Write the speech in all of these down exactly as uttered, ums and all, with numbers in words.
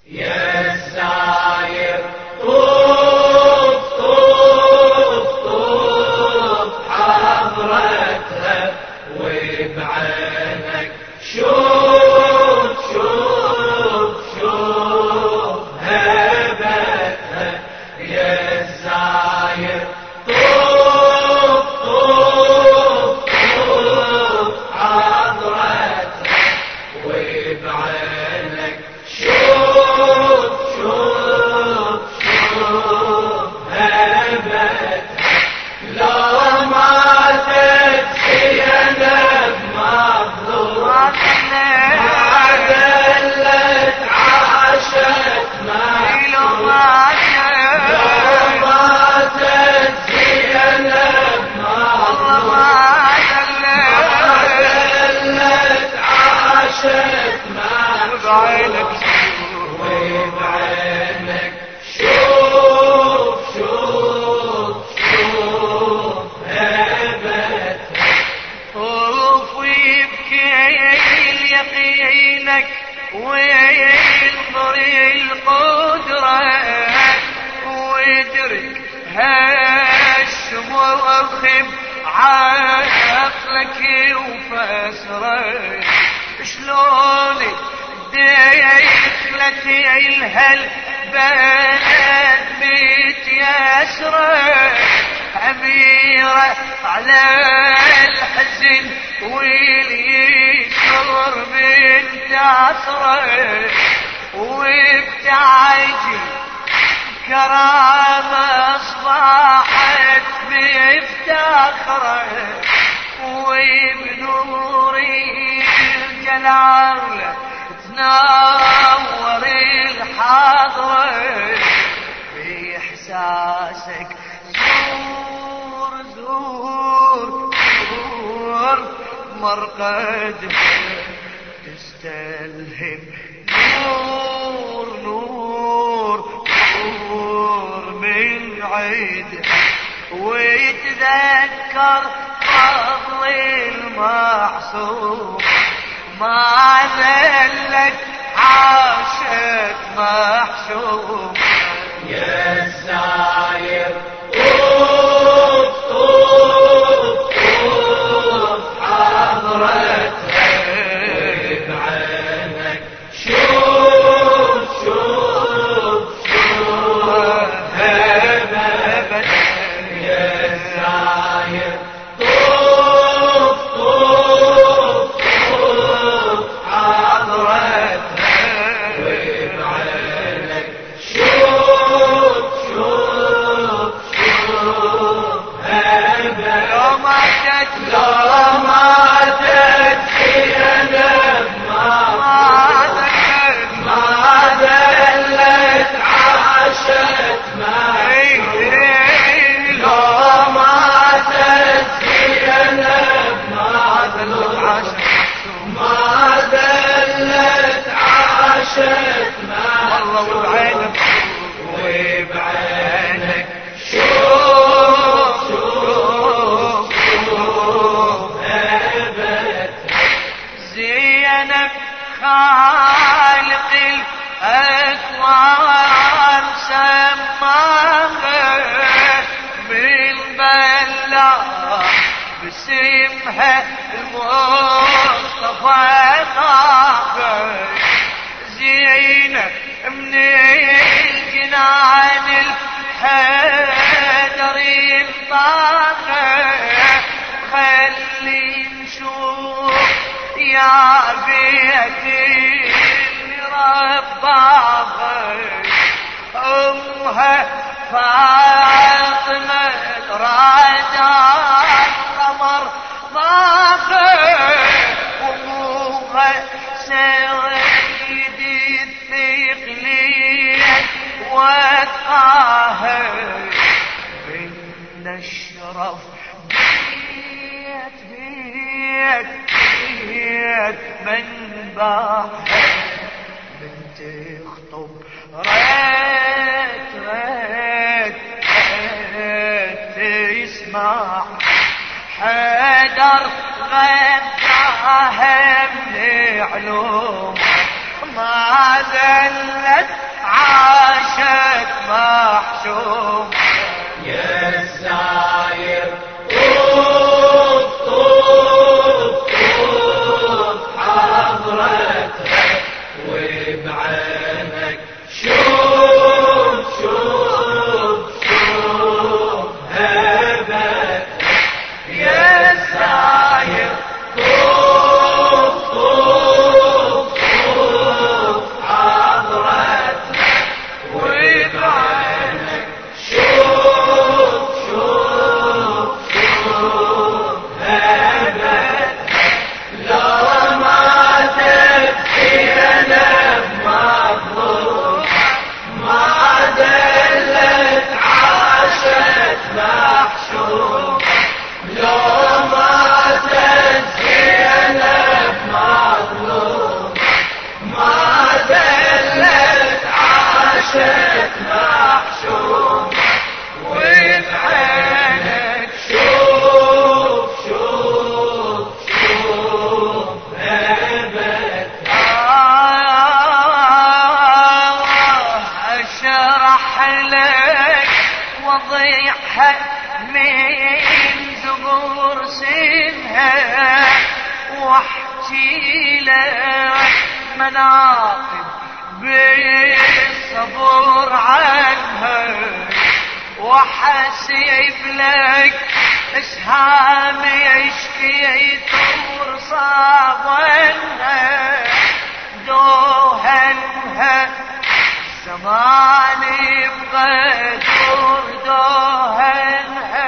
يا الساير طوف طوف طوف حضرتها وبعينك شوف شوف شوف هبتها. يا الساير طوف طوف طوف حضرتها وبعينك شوف شوف شوف هبتها. لو ماتت زينب مظلومة ما دلت عاشت معصومة. لو ماتت زينب مظلومة ما دلت عاشت معصومة. وبعينك شوف شوف شوف هبتها. طوف ويبكي يقينك وينظر القدرة ويدرك هالشموخ بعقلك وفسرك. شلون دخلت الهالبلد متيسرة عميرة على الحزن واليسر بنت عصره. وبتعجي كرامة أصبحت مفتخرة وبنور الجلال تنور الحضرة. بإحساسك زور زور زور مرقدها تستلهم نور نور نور من عيدها. ويتذكر فضل المعصوم ما ذلت عاشت محشومة. يا الساير طوف طوف طوف حضرتها وبعينك شوف شوف شوف هبتها. يا الساير طوف طوف طوف حضرتها وبعينك شوف شوف شوف هبتها. لو ماتت لو ماتت زينب ما ما دلت عاشت معصومة. لو ماتت زينب مظلومة ما دلت عاشت معصومة. وبعينك شوف شوف شوف هبتها. زينب خالق الأكوان سماها بالبلا باسمها المصطفى طاغى. زينب من الجنان الحيدر طاغى. خلي نشوف يا بيتي رباها أمها فاطمة رجال القمر ماخذ. وابوها سيد الثقلين وطاهر من الشرف بيت بيت بيت من باحر من تخطب ريت ريت ريت تسمع حيدر غداها من علوم ما ذلت عاشت محشوم يا الساير طوف طوف طوف حضرتها وبعينك شوف شوف شوف هبتها يا الساير طوف طوف طوف حضرتها وبعينك شوف شوف شوف هبتها لو ما تبكي انا بمظلوم ما دلت عاشت محشوم لو ما تبكي انا بمظلوم ما دلت عاشت محشوم وبعينك شوف شوف شوف هبتها اشرح لك وضيعها من زبور سنها واحكي لك مناقب بالصبر عنها وحسيب لك اسهام يشكي ثور صابنها دوهنها زمان يبغى دور دوهنها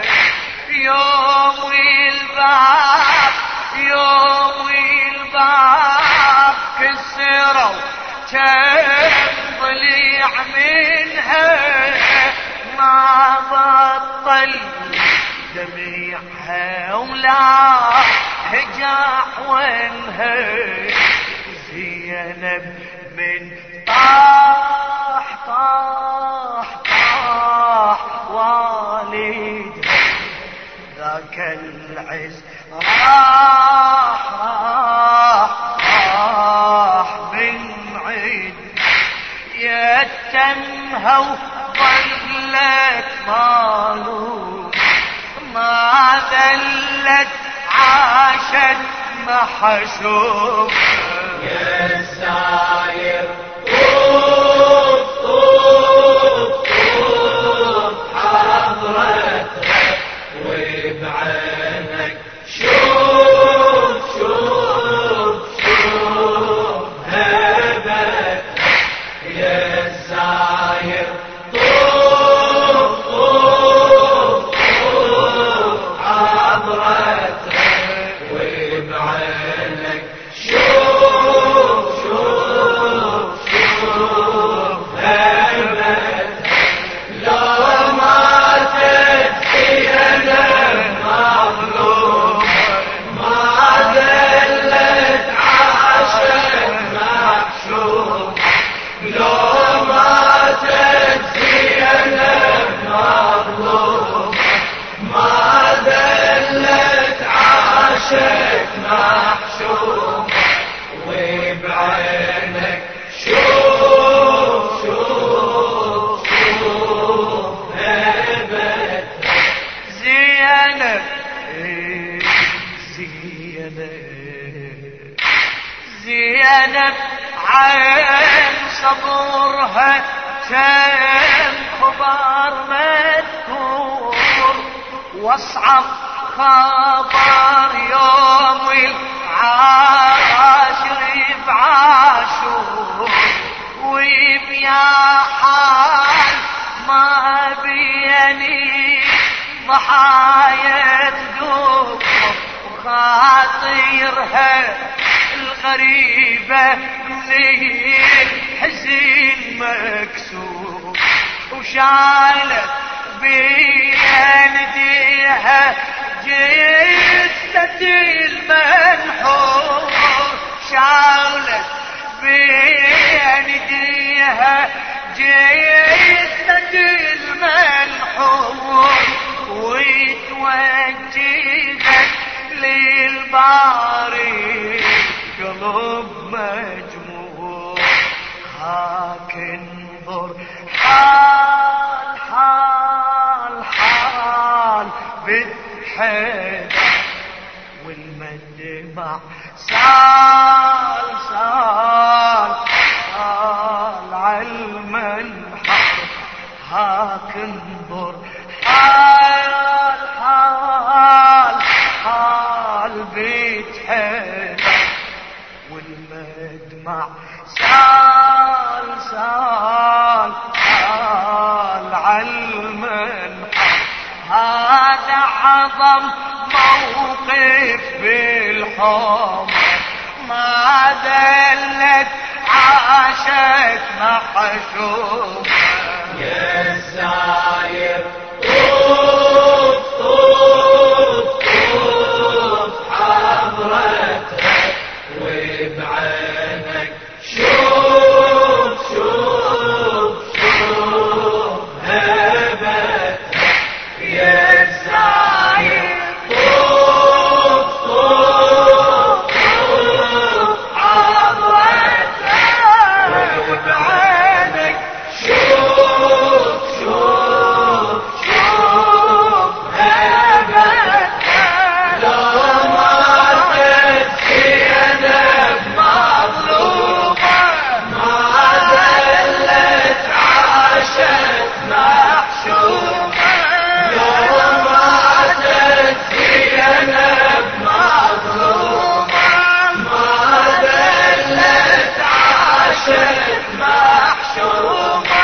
يوم الباب يوم الباب كسروا كم ضليع منها ما بطل دميعها ولا هجع وانها زينب من طاح طاح طاح والدها ذاك العز راح راح راح من عيد يتمها وظلت مالوم ما ذلت عاشت محشوم يا الساير طوف طوف طوف حضرتها وبعينك شوف شوف شوف هبتها يا الساير طوف طوف طوف حضرتها وبعينك شوف شوف شوف هبتها لو ما تبكي انا مظلوم ما دلت عاشت محشوم لو ما تبكي انا مظلوم ما دلت عاشت محشوم وبعينك شوف شوف شوف هبتها زينب زينب زينب عين صبرها كم خبر مذكور واصعب خبر يوم العاشر بعاشور وبيا حال ما بيني ضحايا ذوب وخاطرها الغريبة من الحزن مكسور وشالت بيديها جثة المنحور شالت بيديها جثة المنحور وتوجهت للباري قلب مجموع هاك انظر حال حال حال بتحب والمدمع سال سال سال عالمنحر هاك انظر حال حال حال بتحب والمدمع سال سال سال عالمنحر هذا عظم موقف بالحمر ما دلت عاشت محشومة يا ساير طوف طوف طوف حضرتها وبعينك شوف شوف شوف هبتها يا ساير طوف طوف طوف حضرتها وبعينك شوف شوف شوف هبتها لو ماتت زينب مظلومة ما زلت عاشت محشومة لو ماتت زينب مظلومة ما زلت عاشت محشومة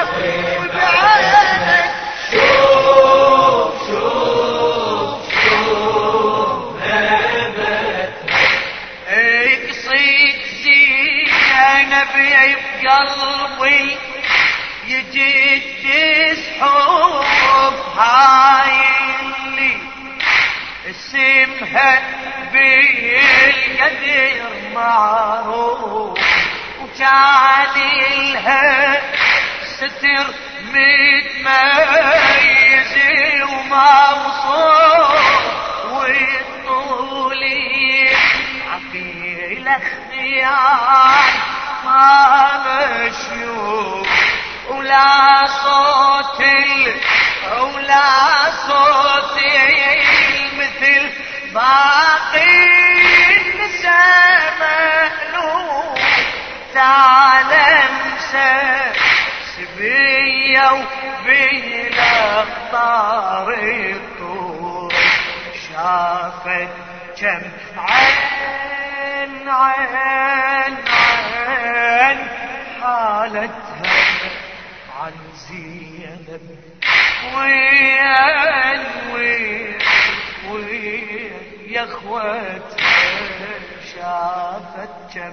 وبعينك شوف شوف شوف هبتها يقصيد زينب بقلبي يجي تسحب هاي اللي اسمها بالقدر معروف وجعلها ستر متميز وموصوف والطولي عقيل اختيار ما مشيوف ولا صوت ولا صوت مثل باقي النساء مألوف تعلم سبية وبالأخطار الطور شافت كم عين عين عين حالتها عن زينب وين وين وين يا اخوتها شافت كم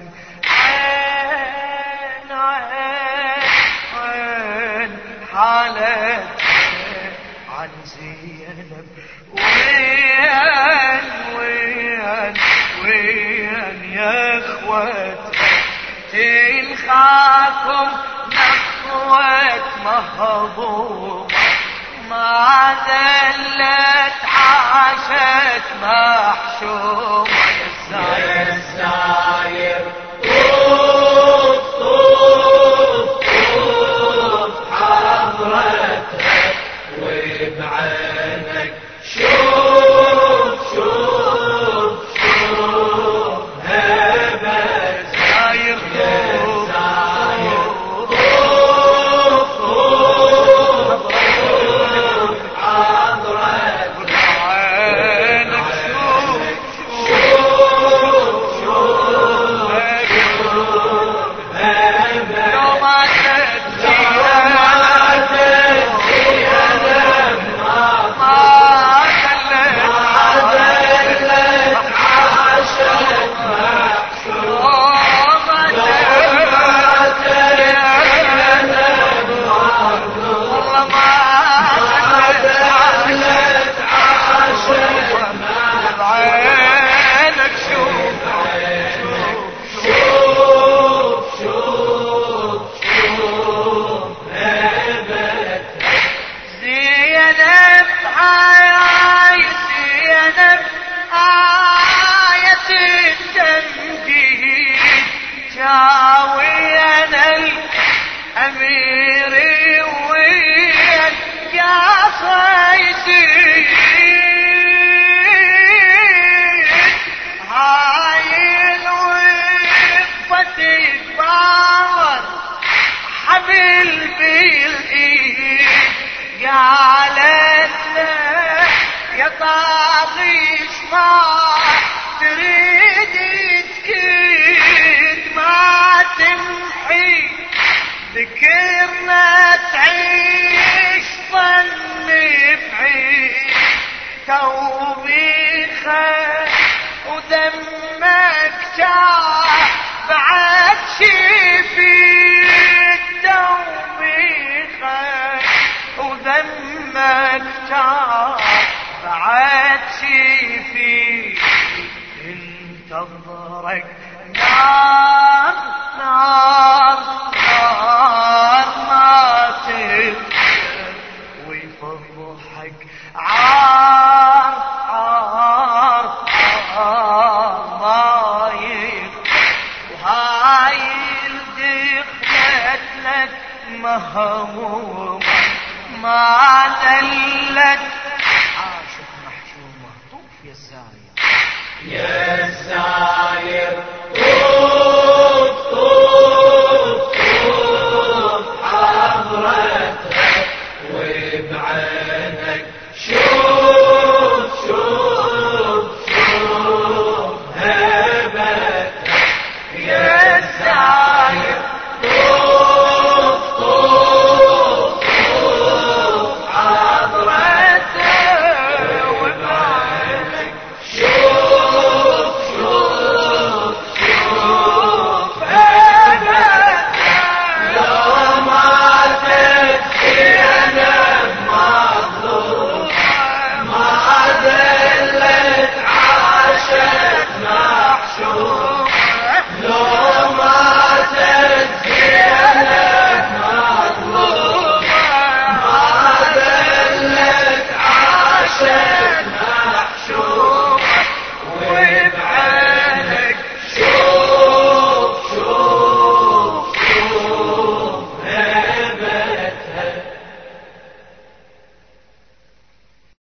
عين عين عين حالتها عن زينب وين وين وين يا اخوتها تنخاكم نخوة مهضومة ما زلت عاشت محشومة يا ساير طوف طوف طوف حضرتها وبعينك شوف شوف شوف هبتها ساير طوف طوف طوف طوف حضرتها عينك شوف شوف شوف كبيري وين يا صيدي هاي الوقفة تتباور حبل بالايد قالت له يا طاغيش ما تريد تكيد ما تمحي ذكرنا تعيش ظن بعيد توبيخك ودمك جاء بعد شي فيك توبيخك ودمك جاء بعد شي فيك انتظرك نار نار نار ما تبقى ويفضحك عار عار عار ما يبقى وهاي الدخلت لك مهمومة ما دلت عاشق محشومة طوف يا الساير يا الساير